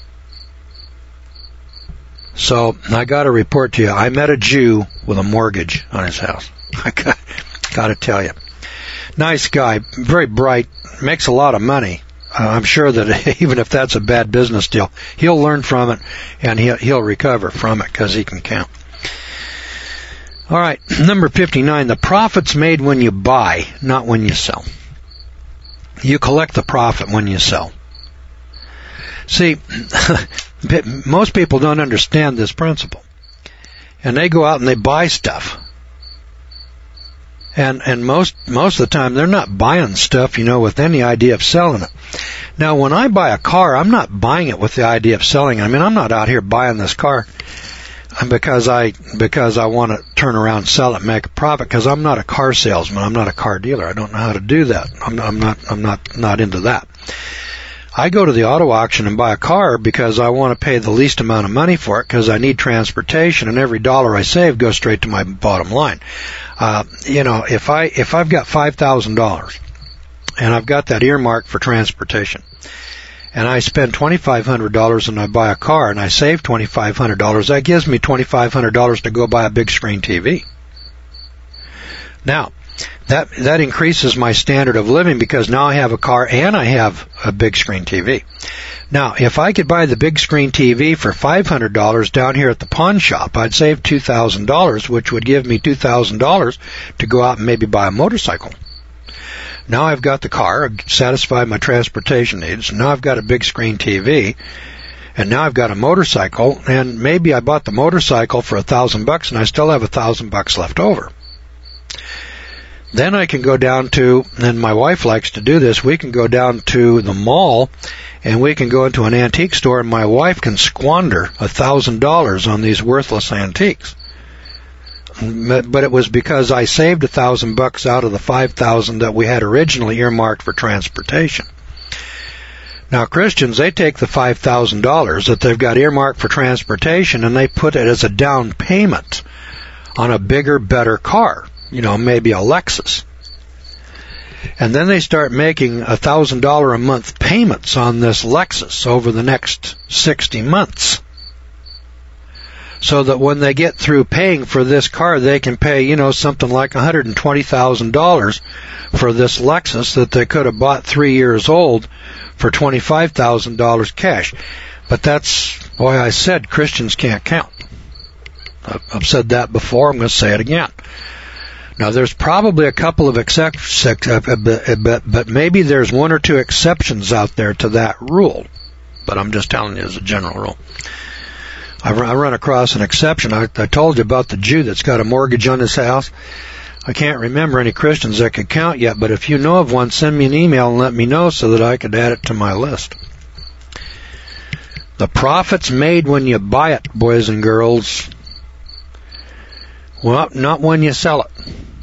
So I got to report to you, I met a Jew with a mortgage on his house. I got, got to tell you. Nice guy, very bright, makes a lot of money. Uh, I'm sure that even if that's a bad business deal, he'll learn from it and he'll, he'll recover from it because he can count. All right, number fifty-nine, the profit's made when you buy, not when you sell. You collect the profit when you sell. See, most people don't understand this principle. And they go out and they buy stuff. And and most most of the time they're not buying stuff, you know, with any idea of selling it. Now, when I buy a car, I'm not buying it with the idea of selling it. I mean, I'm not out here buying this car because I because I want to turn around and sell it and make a profit, because I'm not a car salesman. I'm not a car dealer. I don't know how to do that. I'm, I'm not I'm not not into that. I go to the auto auction and buy a car because I want to pay the least amount of money for it because I need transportation, and every dollar I save goes straight to my bottom line. Uh, you know, if I, if I've got five thousand dollars and I've got that earmarked for transportation and I spend twenty-five hundred dollars and I buy a car and I save twenty-five hundred dollars, that gives me twenty-five hundred dollars to go buy a big screen T V. Now, That that increases my standard of living because now I have a car and I have a big screen T V. Now, if I could buy the big screen T V for five hundred dollars down here at the pawn shop, I'd save two thousand dollars, which would give me two thousand dollars to go out and maybe buy a motorcycle. Now I've got the car, I've satisfied my transportation needs. Now I've got a big screen T V, and now I've got a motorcycle, and maybe I bought the motorcycle for a thousand bucks and I still have a thousand bucks left over. Then I can go down to, and my wife likes to do this, we can go down to the mall and we can go into an antique store and my wife can squander a thousand dollars on these worthless antiques. But it was because I saved a thousand bucks out of the five thousand that we had originally earmarked for transportation. Now, Christians, they take the five thousand dollars that they've got earmarked for transportation and they put it as a down payment on a bigger, better car. You know, maybe a Lexus. And then they start making a thousand dollar a month payments on this Lexus over the next sixty months. So that when they get through paying for this car, they can pay, you know, something like one hundred twenty thousand dollars for this Lexus that they could have bought three years old for twenty-five thousand dollars cash. But that's why I said Christians can't count. I've said that before. I'm going to say it again. Now, there's probably a couple of exceptions, but maybe there's one or two exceptions out there to that rule. But I'm just telling you as a general rule. I run across an exception. I, I told you about the Jew that's got a mortgage on his house. I can't remember any Christians that could count yet, but if you know of one, send me an email and let me know so that I could add it to my list. The profit's made when you buy it, boys and girls. Well, not when you sell it.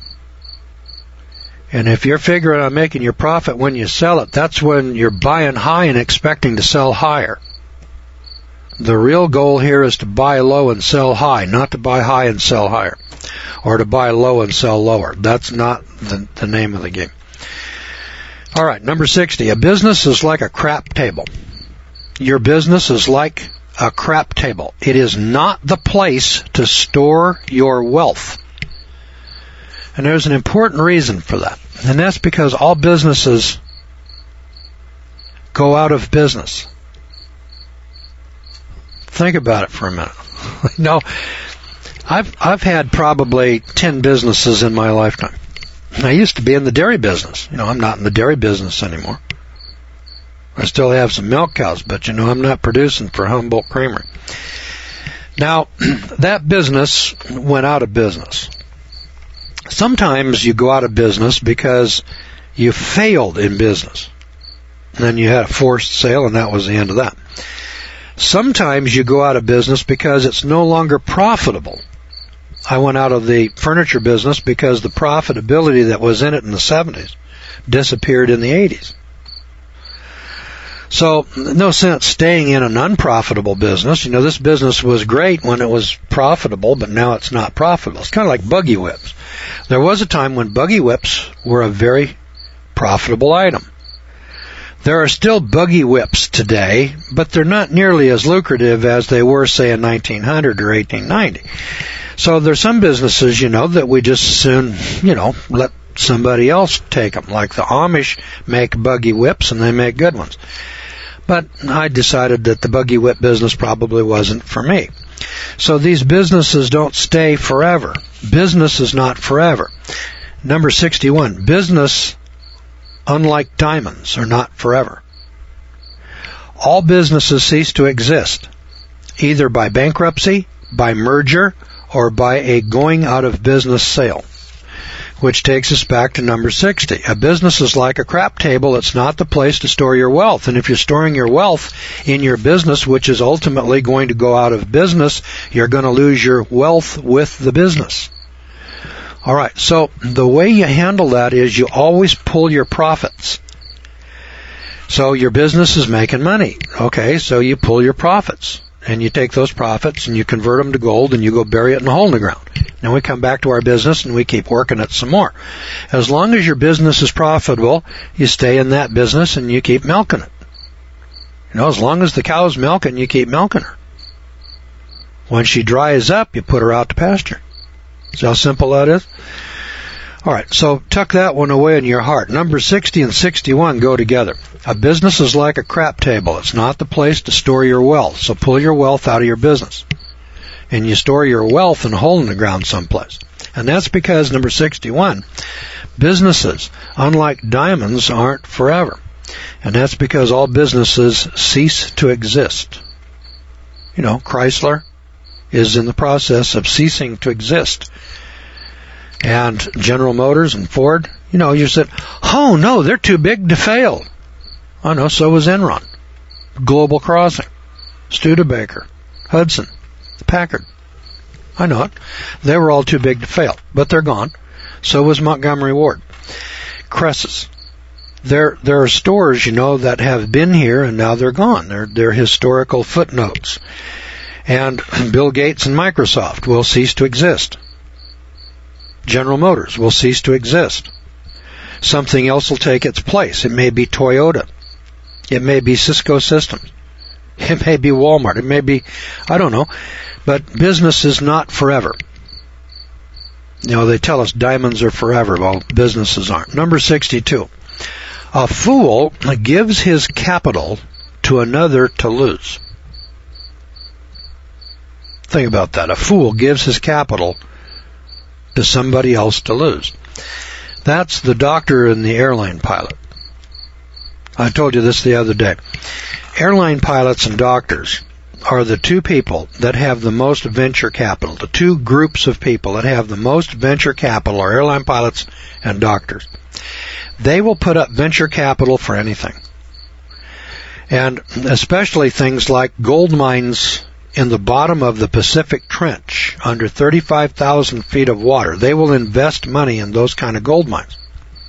And if you're figuring on making your profit when you sell it, that's when you're buying high and expecting to sell higher. The real goal here is to buy low and sell high, not to buy high and sell higher, or to buy low and sell lower. That's not the, the name of the game. All right, number sixty. A business is like a crap table. Your business is like a crap table. It is not the place to store your wealth. And there's an important reason for that. And that's because all businesses go out of business. Think about it for a minute. No, I've I've had probably ten businesses in my lifetime. I used to be in the dairy business. You know, I'm not in the dairy business anymore. I still have some milk cows, but you know, I'm not producing for Humboldt Creamery. Now, that business went out of business. Sometimes you go out of business because you failed in business. And then you had a forced sale, and that was the end of that. Sometimes you go out of business because it's no longer profitable. I went out of the furniture business because the profitability that was in it in the seventies disappeared in the eighties. So, no sense staying in an unprofitable business. You know, this business was great when it was profitable, but now it's not profitable. It's kind of like buggy whips. There was a time when buggy whips were a very profitable item. There are still buggy whips today, but they're not nearly as lucrative as they were, say, in nineteen hundred or eighteen ninety. So there's some businesses, you know, that we just soon, you know, let somebody else take them. Like the Amish make buggy whips, and they make good ones. But I decided that the buggy whip business probably wasn't for me. So these businesses don't stay forever. Business is not forever. Number sixty-one, business, unlike diamonds, are not forever. All businesses cease to exist, either by bankruptcy, by merger, or by a going out of business sale. Which takes us back to number sixty. A business is like a crap table. It's not the place to store your wealth. And if you're storing your wealth in your business, which is ultimately going to go out of business, you're going to lose your wealth with the business. All right, so the way you handle that is you always pull your profits. So your business is making money. Okay, so you pull your profits. And you take those profits and you convert them to gold and you go bury it in a hole in the ground. Then we come back to our business and we keep working it some more. As long as your business is profitable, you stay in that business and you keep milking it. You know, as long as the cow's milking, you keep milking her. When she dries up, you put her out to pasture. See how simple that is? All right, so tuck that one away in your heart. Number sixty and sixty-one go together. A business is like a crap table. It's not the place to store your wealth. So pull your wealth out of your business. And you store your wealth in a hole in the ground someplace. And that's because, number sixty-one, businesses, unlike diamonds, aren't forever. And that's because all businesses cease to exist. You know, Chrysler is in the process of ceasing to exist. And General Motors and Ford, you know, you said, oh no, they're too big to fail. Oh no, so was Enron, Global Crossing, Studebaker, Hudson, Packard. I know it. They were all too big to fail, but they're gone. So was Montgomery Ward. Cresses. There, there are stores, you know, that have been here and now they're gone. They're, they're historical footnotes. And Bill Gates and Microsoft will cease to exist. General Motors will cease to exist. Something else will take its place. It may be Toyota. It may be Cisco Systems. It may be Walmart. It may be, I don't know. But business is not forever. You know, they tell us diamonds are forever. Well, businesses aren't. Number sixty-two. A fool gives his capital to another to lose. Think about that. A fool gives his capital to somebody else to lose. That's the doctor and the airline pilot. I told you this the other day. Airline pilots and doctors are the two people that have the most venture capital. The two groups of people that have the most venture capital are airline pilots and doctors. They will put up venture capital for anything. And especially things like gold mines in the bottom of the Pacific Trench, under thirty-five thousand feet of water. They will invest money in those kind of gold mines.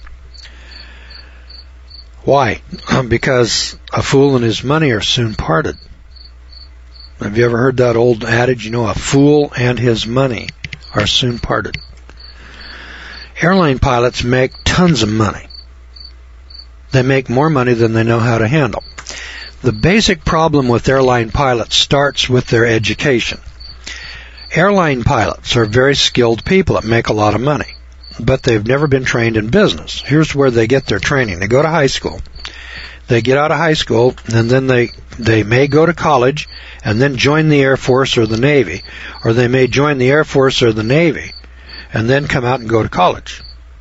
Why? Because a fool and his money are soon parted. Have you ever heard that old adage, you know, a fool and his money are soon parted? Airline pilots make tons of money. They make more money than they know how to handle. The basic problem with airline pilots starts with their education. Airline pilots are very skilled people that make a lot of money, but they've never been trained in business. Here's where they get their training. They go to high school. They get out of high school, and then they, they may go to college and then join the Air Force or the Navy, or they may join the Air Force or the Navy and then come out and go to college.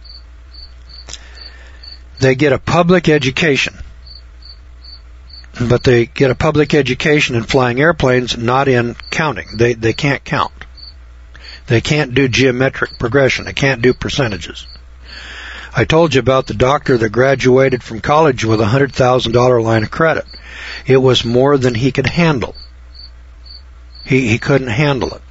They get a public education, but they get a public education in flying airplanes, not in counting. They they can't count. They can't do geometric progression. They can't do percentages. I told you about the doctor that graduated from college with a one hundred thousand dollars line of credit. It was more than he could handle. He he couldn't handle it.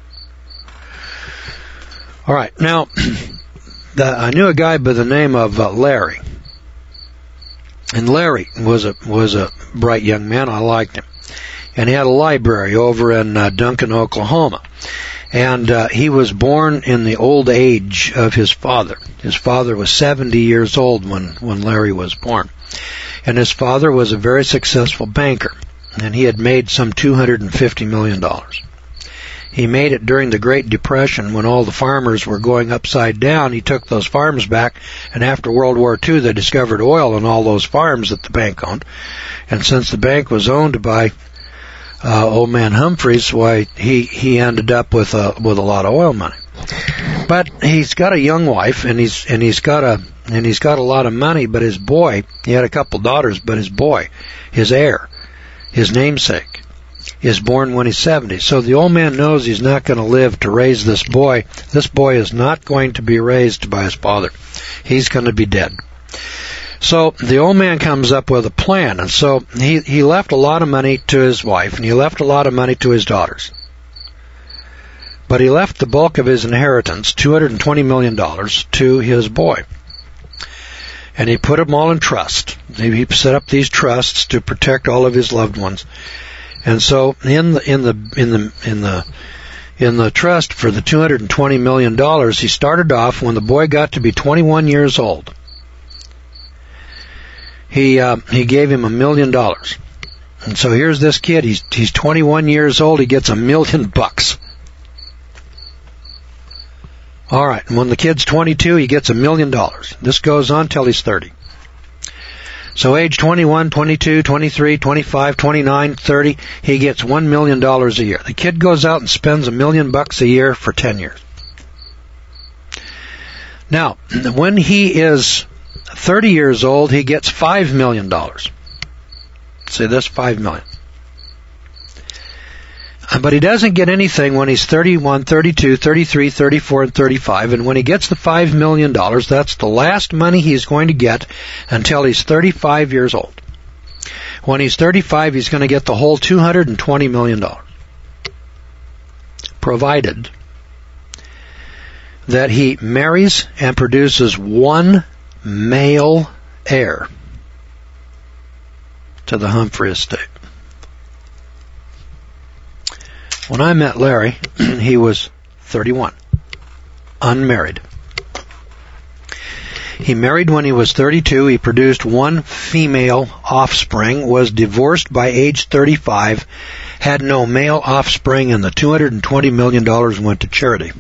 All right, now, the, I knew a guy by the name of uh, Larry. And Larry was a was a bright young man. I liked him. And he had a library over in uh, Duncan, Oklahoma. And uh, he was born in the old age of his father. His father was seventy years old when, when Larry was born. And his father was a very successful banker. And he had made some two hundred fifty million dollars. He made it during the Great Depression when all the farmers were going upside down. He took those farms back, and after World War Two, they discovered oil on all those farms that the bank owned. And since the bank was owned by uh, old man Humphreys, why he he ended up with a with a lot of oil money. But he's got a young wife, and he's and he's got a and he's got a lot of money. But his boy, he had a couple daughters, but his boy, his heir, his namesake, is born when he's seventy. So the old man knows he's not going to live to raise this boy. This boy is not going to be raised by his father. He's going to be dead. So the old man comes up with a plan, and so he, he left a lot of money to his wife, and he left a lot of money to his daughters. But he left the bulk of his inheritance, two hundred twenty million dollars, to his boy. And he put them all in trust. He set up these trusts to protect all of his loved ones. And so in the in the in the in the in the trust for the two hundred twenty million dollars, he started off when the boy got to be twenty-one years old. He uh, he gave him a million dollars. And so here's this kid, he's he's twenty-one years old, he gets a million bucks. All right, and when the kid's twenty-two, he gets a million dollars. This goes on till he's thirty. So age twenty-one, twenty-two, twenty-three, twenty-five, twenty-nine, thirty, he gets one million dollars a year. The kid goes out and spends a million bucks a year for ten years. Now, when he is thirty years old, he gets five million dollars. Say this, five million dollars. But he doesn't get anything when he's thirty-one, thirty-two, thirty-three, thirty-four, and thirty-five. And when he gets the five million dollars, that's the last money he's going to get until he's thirty-five years old. When he's thirty-five, he's going to get the whole two hundred twenty million dollars. Provided that he marries and produces one male heir to the Humphrey estate. When I met Larry, he was thirty-one, unmarried. He married when he was thirty-two. He produced one female offspring, was divorced by age thirty-five, had no male offspring, and the two hundred twenty million dollars went to charity.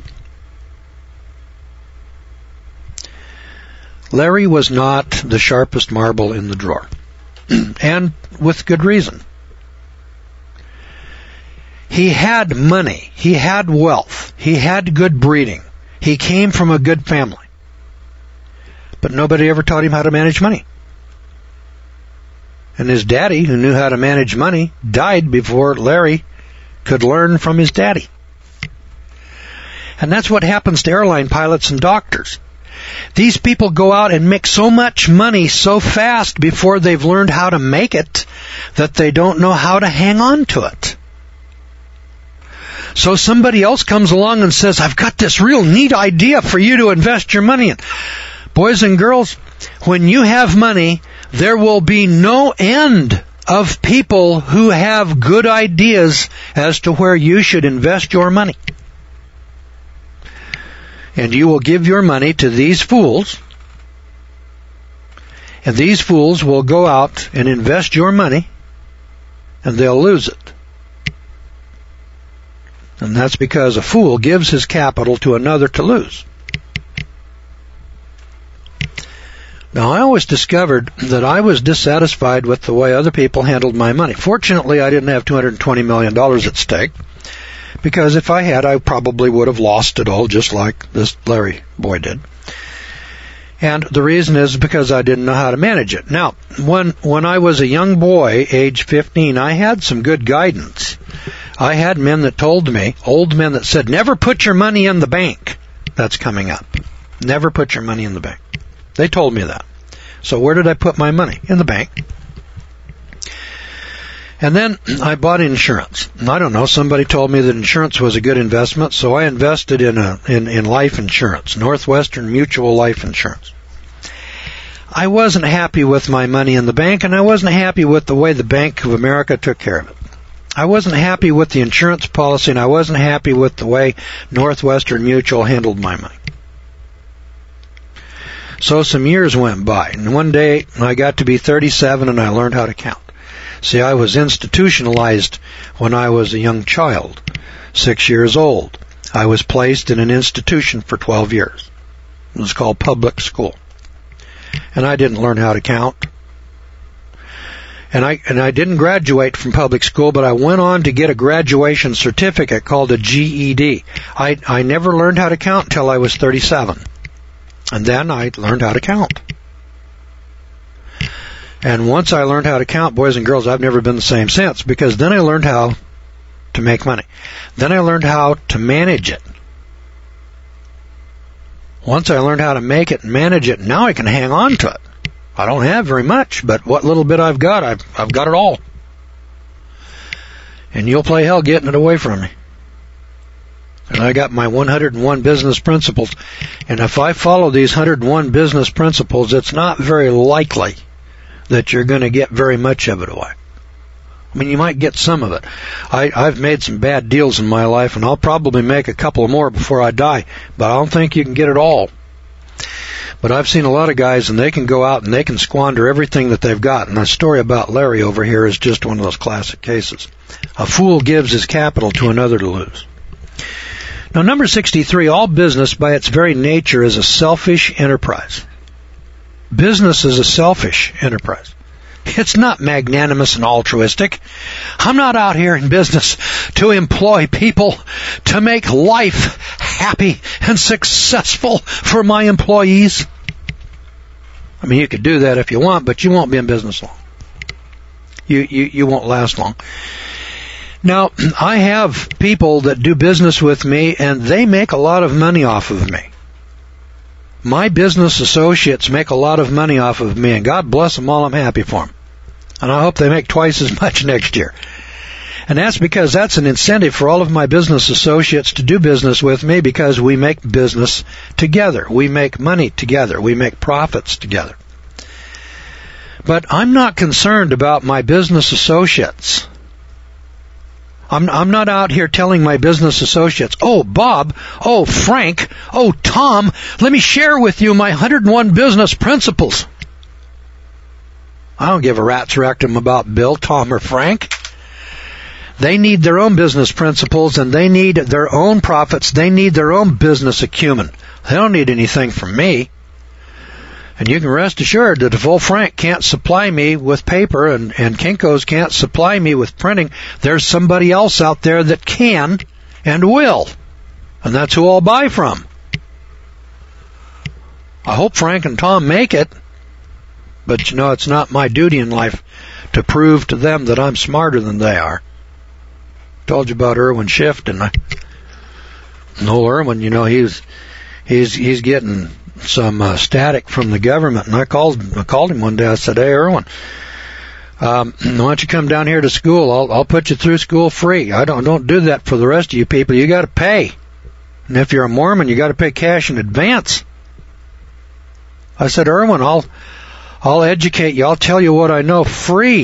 Larry was not the sharpest marble in the drawer, and with good reason. He had money. He had wealth. He had good breeding. He came from a good family. But nobody ever taught him how to manage money. And his daddy, who knew how to manage money, died before Larry could learn from his daddy. And that's what happens to airline pilots and doctors. These people go out and make so much money so fast before they've learned how to make it that they don't know how to hang on to it. So somebody else comes along and says, I've got this real neat idea for you to invest your money in. Boys and girls, when you have money, there will be no end of people who have good ideas as to where you should invest your money. And you will give your money to these fools, and these fools will go out and invest your money and they'll lose it. And that's because a fool gives his capital to another to lose. Now, I always discovered that I was dissatisfied with the way other people handled my money. Fortunately, I didn't have two hundred twenty million dollars at stake, because if I had, I probably would have lost it all, just like this Larry boy did. And the reason is because I didn't know how to manage it. Now, when when I was a young boy, age fifteen, I had some good guidance. I had men that told me, old men that said, never put your money in the bank. That's coming up. Never put your money in the bank. They told me that. So where did I put my money? In the bank. And then I bought insurance. I don't know, somebody told me that insurance was a good investment, so I invested in a in, in life insurance, Northwestern Mutual Life Insurance. I wasn't happy with my money in the bank, and I wasn't happy with the way the Bank of America took care of it. I wasn't happy with the insurance policy, and I wasn't happy with the way Northwestern Mutual handled my money. So some years went by, and one day I got to be thirty-seven and I learned how to count. See, I was institutionalized when I was a young child, six years old. I was placed in an institution for twelve years. It was called public school. And I didn't learn how to count. And I and I didn't graduate from public school, but I went on to get a graduation certificate called a G E D. I, I never learned how to count until I was thirty-seven. And then I learned how to count. And once I learned how to count, boys and girls, I've never been the same since, because then I learned how to make money. Then I learned how to manage it. Once I learned how to make it and manage it, now I can hang on to it. I don't have very much, but what little bit I've got, I've, I've got it all. And you'll play hell getting it away from me. And I got my one hundred one business principles. And if I follow these one hundred one business principles, it's not very likely that you're going to get very much of it away. I mean, you might get some of it. I, I've made some bad deals in my life, and I'll probably make a couple more before I die, but I don't think you can get it all. But I've seen a lot of guys, and they can go out and they can squander everything that they've got. And the story about Larry over here is just one of those classic cases. A fool gives his capital to another to lose. Now, number sixty-three, all business by its very nature is a selfish enterprise. Business is a selfish enterprise. It's not magnanimous and altruistic. I'm not out here in business to employ people to make life happy and successful for my employees. I mean, you could do that if you want, but you won't be in business long. You, you, you won't last long. Now, I have people that do business with me, and they make a lot of money off of me. My business associates make a lot of money off of me, and God bless them all, I'm happy for them. And I hope they make twice as much next year. And that's because that's an incentive for all of my business associates to do business with me, because we make business together. We make money together. We make profits together. But I'm not concerned about my business associates. I'm, I'm not out here telling my business associates, oh, Bob, oh, Frank, oh, Tom, let me share with you my one hundred one business principles. I don't give a rat's rectum about Bill, Tom, or Frank. They need their own business principles, and they need their own profits. They need their own business acumen. They don't need anything from me. And you can rest assured that if old Frank can't supply me with paper and, and Kinko's can't supply me with printing, there's somebody else out there that can and will. And that's who I'll buy from. I hope Frank and Tom make it. But, you know, it's not my duty in life to prove to them that I'm smarter than they are. Told you about Irwin Schiff, didn't I? No, Irwin, you know, he's he's he's getting some uh, static from the government, and I called I called him one day. I said, "Hey, Irwin, um, why don't you come down here to school? I'll I'll put you through school free. I don't don't do that for the rest of you people. You got to pay, and if you're a Mormon, you got to pay cash in advance." I said, "Irwin, I'll I'll educate you. I'll tell you what I know free."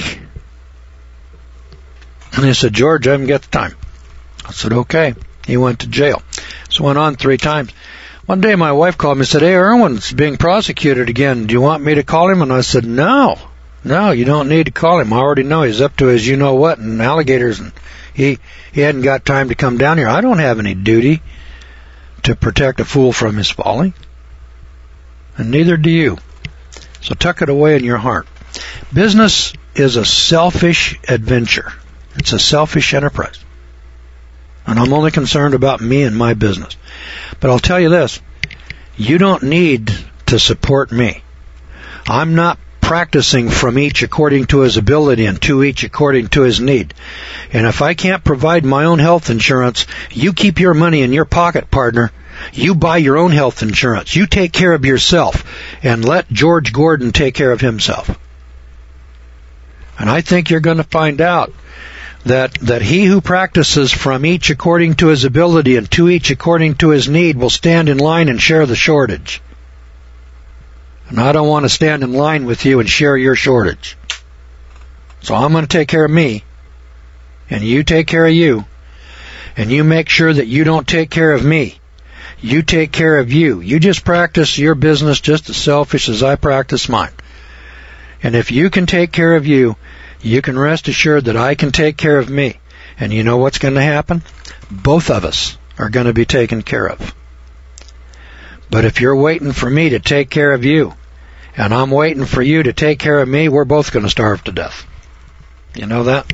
And he said, "George, I haven't got the time." I said, "Okay." He went to jail. So went on three times. One day my wife called me and said, "Hey, Irwin's being prosecuted again. Do you want me to call him?" And I said, "No, No, you don't need to call him. I already know he's up to his you-know-what and alligators, and he he hadn't got time to come down here. I don't have any duty to protect a fool from his folly, and neither do you. So tuck it away in your heart. Business is a selfish adventure. It's a selfish enterprise. And I'm only concerned about me and my business. But I'll tell you this, you don't need to support me. I'm not practicing from each according to his ability and to each according to his need. And if I can't provide my own health insurance, you keep your money in your pocket, partner. You buy your own health insurance. You take care of yourself and let George Gordon take care of himself. And I think you're going to find out that that he who practices from each according to his ability and to each according to his need will stand in line and share the shortage. And I don't want to stand in line with you and share your shortage. So I'm going to take care of me, and you take care of you, and you make sure that you don't take care of me. You take care of you. You just practice your business just as selfish as I practice mine. And if you can take care of you, you can rest assured that I can take care of me. And you know what's going to happen? Both of us are going to be taken care of. But if you're waiting for me to take care of you, and I'm waiting for you to take care of me, we're both going to starve to death. You know that?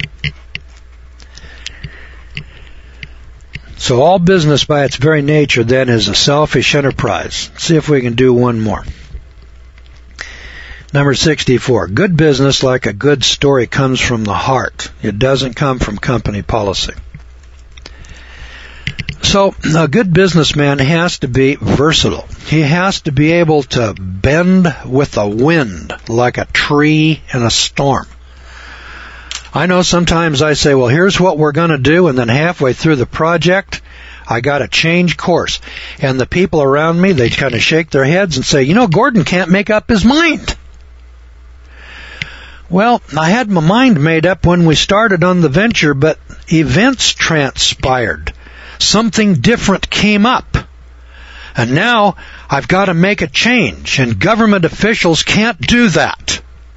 So all business by its very nature then is a selfish enterprise. Let's see if we can do one more. Number sixty-four. Good business, like a good story, comes from the heart. It doesn't come from company policy. So a good businessman has to be versatile. He has to be able to bend with the wind like a tree in a storm. I know sometimes I say, well, here's what we're going to do, and then halfway through the project, I got to change course. And the people around me, they kind of shake their heads and say, you know, Gordon can't make up his mind. Well, I had my mind made up when we started on the venture, but events transpired. Something different came up. And now I've got to make a change, and government officials can't do that.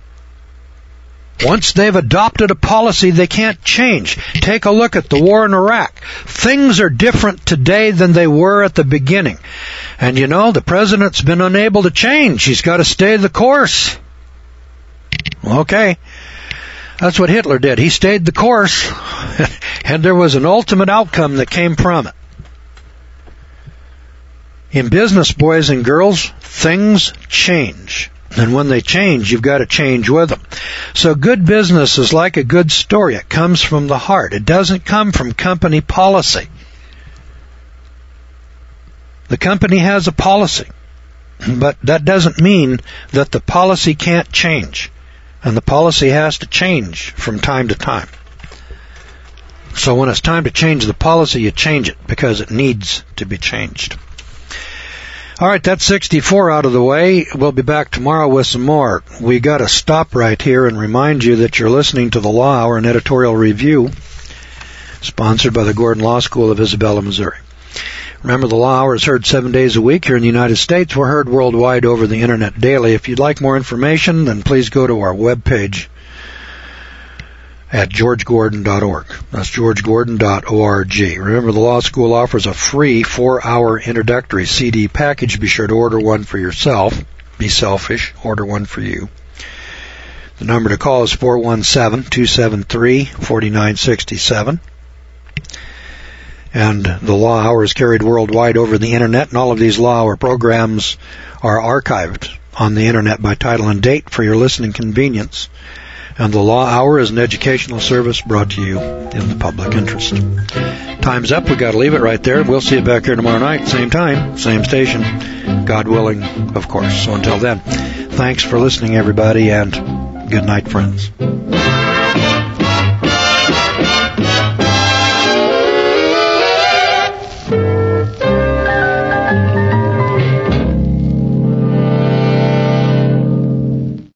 Once they've adopted a policy, they can't change. Take a look at the war in Iraq. Things are different today than they were at the beginning. And you know, the president's been unable to change. He's got to stay the course. Okay. That's what Hitler did. He stayed the course, and there was an ultimate outcome that came from it. In business, boys and girls, things change. And when they change, you've got to change with them. So good business is like a good story. It comes from the heart. It doesn't come from company policy. The company has a policy, but that doesn't mean that the policy can't change. And the policy has to change from time to time. So when it's time to change the policy, you change it because it needs to be changed. All right, that's sixty-four out of the way. We'll be back tomorrow with some more. We got to stop right here and remind you that you're listening to the Law Hour, an editorial review sponsored by the Gordon Law School of Isabella, Missouri. Remember, the Law Hour is heard seven days a week here in the United States. We're heard worldwide over the Internet daily. If you'd like more information, then please go to our webpage at george gordon dot org. That's george gordon dot org. Remember, the Law School offers a free four-hour introductory C D package. Be sure to order one for yourself. Be selfish. Order one for you. The number to call is four one seven, two seven three, four nine six seven. And the Law Hour is carried worldwide over the Internet, and all of these Law Hour programs are archived on the Internet by title and date for your listening convenience. And the Law Hour is an educational service brought to you in the public interest. Time's up. We've got to leave it right there. We'll see you back here tomorrow night, same time, same station, God willing, of course. So until then, thanks for listening, everybody, and good night, friends.